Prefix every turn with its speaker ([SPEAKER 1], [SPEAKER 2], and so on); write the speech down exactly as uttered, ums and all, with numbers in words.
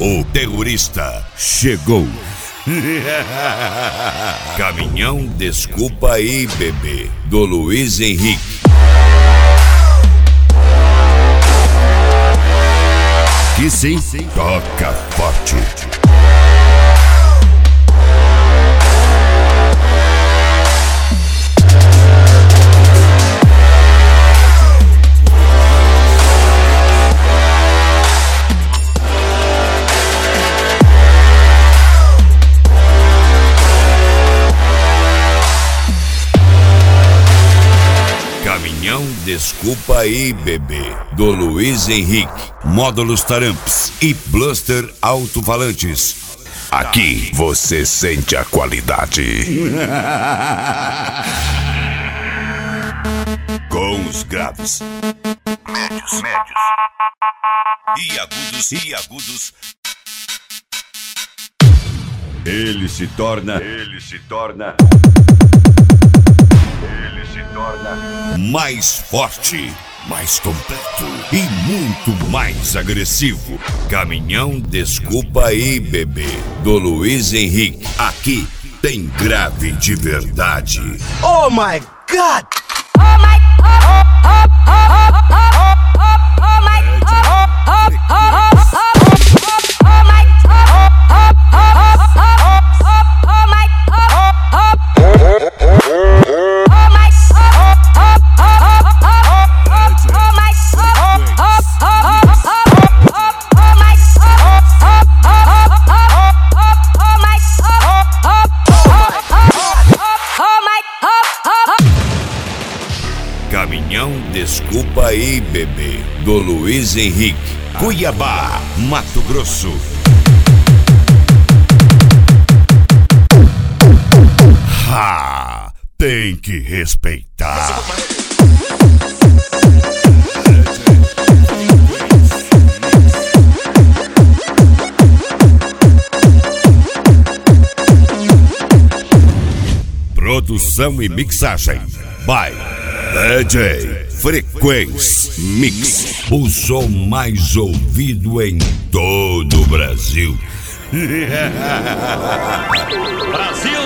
[SPEAKER 1] O terrorista chegou. Caminhão Desculpa Aí, Bebê, do Luiz Henrique. Que sim, sim, toca forte. Caminhão Desculpa Aí, Bebê, do Luiz Henrique. Módulos Taramps e Bluster Alto-Falantes. Aqui você sente a qualidade. Com os graves, médios, médios e agudos e agudos. Ele se torna, ele se torna, ele se torna mais forte, mais completo e muito mais agressivo. Caminhão Desculpa Aí, Bebê, do Luiz Henrique. Aqui tem grave de verdade.
[SPEAKER 2] Oh my God!
[SPEAKER 3] Oh my, oh, oh, oh, oh, oh, oh, oh my, oh, oh, oh, oh, oh my, oh, oh, oh, oh my,
[SPEAKER 1] Caminhão Desculpa Aí, Bebê, do Luiz Henrique. Cuiabá, Mato Grosso. Ha! Tem que respeitar. Produção e mixagem by D J Frequência Mix, o som mais ouvido em todo o Brasil.
[SPEAKER 4] Brasil!